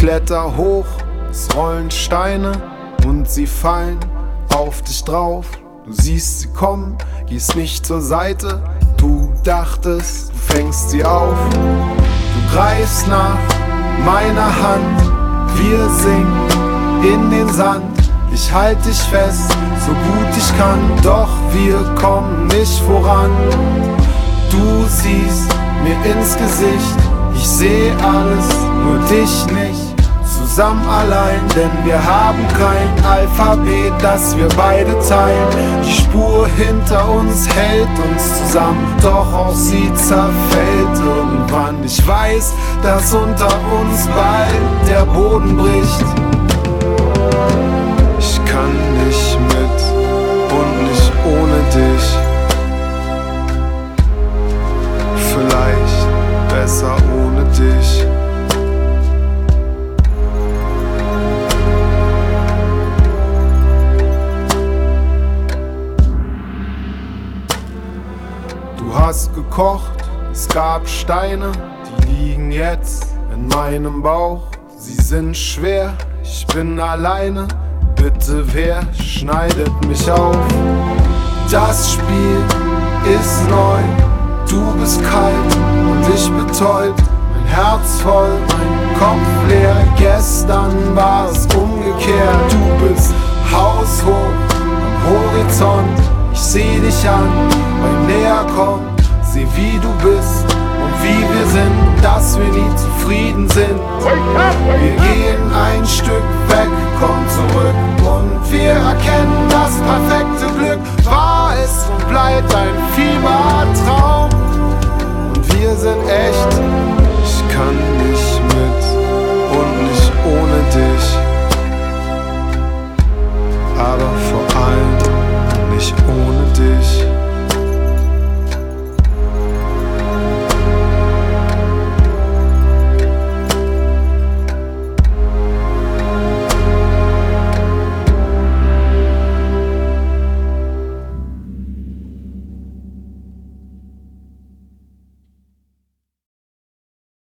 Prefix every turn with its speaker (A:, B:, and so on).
A: kletter hoch, es rollen Steine und sie fallen auf dich drauf. Du siehst sie kommen, gehst nicht zur Seite. Du dachtest, du fängst sie auf. Du greifst nach meiner Hand, wir sinken in den Sand. Ich halt dich fest, so gut ich kann, doch wir kommen nicht voran. Du siehst mir ins Gesicht, ich seh alles, nur dich nicht. Zusammen allein, denn wir haben kein Alphabet, das wir beide teilen. Die Spur hinter uns hält uns zusammen, doch auch sie zerfällt irgendwann. Ich weiß, dass unter uns bald der Boden bricht. Ich kann nicht mit und nicht ohne dich. Vielleicht besser ohne dich. Du hast gekocht, es gab Steine, die liegen jetzt in meinem Bauch. Sie sind schwer, ich bin alleine, bitte wer schneidet mich auf? Das Spiel ist neu, du bist kalt und ich betäubt. Mein Herz voll, mein Kopf leer, gestern war es umgekehrt. Du bist haushoch am Horizont, ich seh dich an beim Näherkommen, seh wie du bist und wie wir sind, dass wir nie zufrieden sind. Wir gehen ein Stück